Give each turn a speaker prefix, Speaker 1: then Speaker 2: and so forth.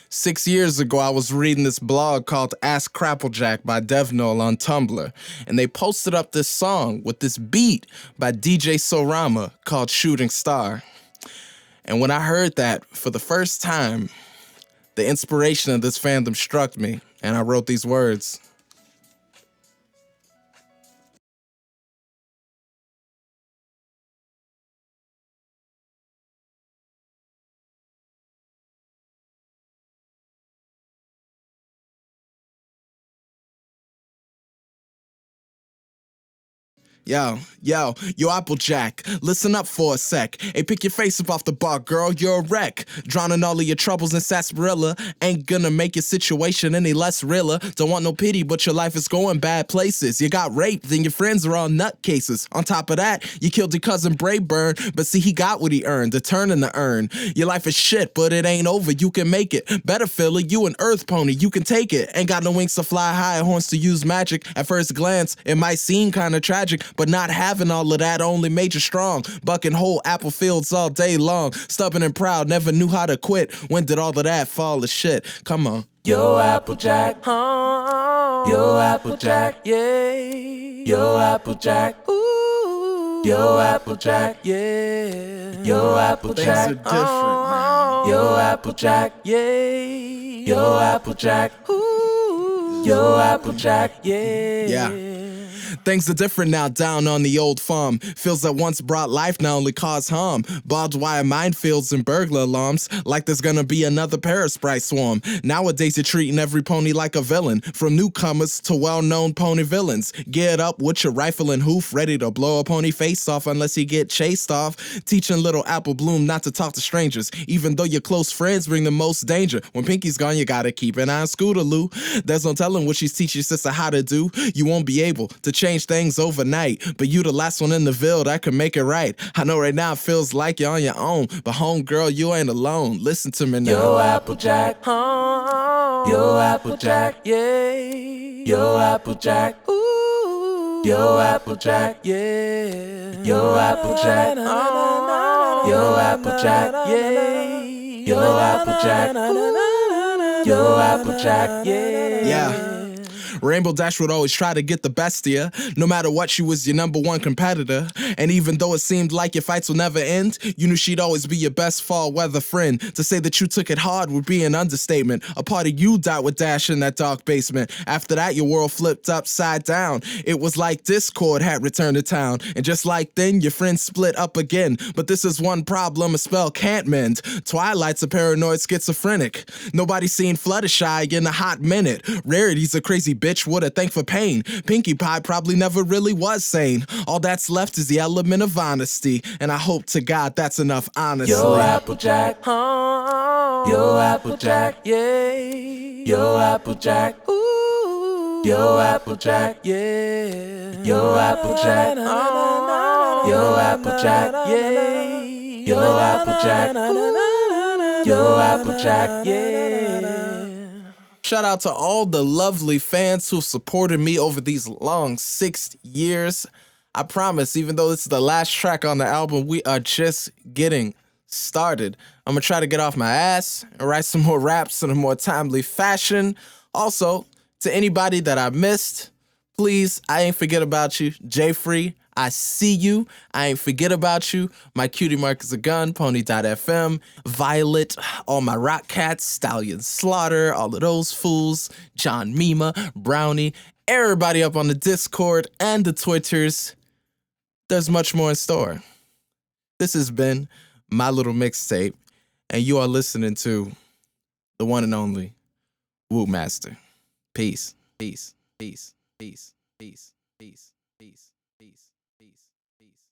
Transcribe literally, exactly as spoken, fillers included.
Speaker 1: Six years ago, I was reading this blog called Ask Crapplejack by Devnol on Tumblr, and they posted up this song with this beat by D J Sorama called Shooting Star. And when I heard that for the first time, the inspiration of this fandom struck me, and I wrote these words. Yo, yo, yo, Applejack, listen up for a sec. Hey, pick your face up off the bar, girl, you're a wreck. Drowning all of your troubles in sarsaparilla ain't gonna make your situation any less realer. Don't want no pity, but your life is going bad places. You got raped, and your friends are all nutcases. On top of that, you killed your cousin Brayburn, but see, he got what he earned, a turn in the urn. Your life is shit, but it ain't over, you can make it. Better feel it, you an earth pony, you can take it. Ain't got no wings to fly high, horns to use magic. At first glance, it might seem kinda tragic, but not having all of that only made you strong. Bucking whole apple fields all day long. Stubborn and proud, never knew how to quit. When did all of that fall to shit? Come on.
Speaker 2: Yo, Applejack, oh, yo, Applejack, yeah, yo, Applejack, ooh, yo, Applejack, yeah, yo, Applejack,
Speaker 1: Things are different now.
Speaker 2: yo, Applejack, yeah, yo, Applejack, ooh, yo, Applejack, yeah.
Speaker 1: Yeah. Things are different now down on the old farm. Fields that once brought life now only cause harm. Barbed wire minefields and burglar alarms. Like there's gonna be another Parasprite swarm. Nowadays you're treating every pony like a villain. From newcomers to well-known pony villains. Geared up with your rifle and hoof, ready to blow a pony face off unless you get chased off. Teaching little Apple Bloom not to talk to strangers. Even though your close friends bring the most danger. When Pinky's gone, you gotta keep an eye on Scootaloo. There's no telling what she's teaching your sister how to do. You won't be able to change things overnight, but you the last one in the ville that can make it right. I know right now it feels like you're on your own, but homegirl, you ain't alone. Listen to me now.
Speaker 2: Yo, Applejack, oh, yo, Applejack, yeah, yo, Applejack, ooh, yo, Applejack, yeah, yo, Applejack, oh, yo, Applejack, yeah, yo, Applejack, ooh, yo, Applejack, yeah.
Speaker 1: Yeah. Rainbow Dash would always try to get the best of you. No matter what, she was your number one competitor. And even though it seemed like your fights will never end, you knew she'd always be your best fall weather friend. To say that you took it hard would be an understatement. A part of you died with Dash in that dark basement. After that, your world flipped upside down. It was like Discord had returned to town. And just like then, your friends split up again. But this is one problem a spell can't mend. Twilight's a paranoid schizophrenic. Nobody's seen Fluttershy in a hot minute. Rarity's a crazy bitch with a thank for pain. Pinkie Pie probably never really was sane. All that's left is the element of honesty, and I hope to God that's enough honestly.
Speaker 2: Yo, Applejack, oh, yo, Applejack, yeah, yo, Applejack, ooh, yo, Applejack, yeah, yo, Applejack, oh, yo, Applejack, yeah, yo, Applejack, ooh, yo, Applejack, yeah.
Speaker 1: Shout out to all the lovely fans who supported me over these long six years. I promise, even though this is the last track on the album, we are just getting started. I'm gonna try to get off my ass and write some more raps in a more timely fashion. Also, to anybody that I missed, please, I ain't forget about you. J-Free, I see you. I ain't forget about you. My cutie mark is a gun, pony dot f m, Violet, all my rock cats, Stallion Slaughter, all of those fools, John Mima, Brownie, everybody up on the Discord and the Twitters. There's much more in store. This has been my little mixtape, and you are listening to the one and only Woo Master. Peace, peace, peace, peace, peace, peace, peace, peace, peace, peace.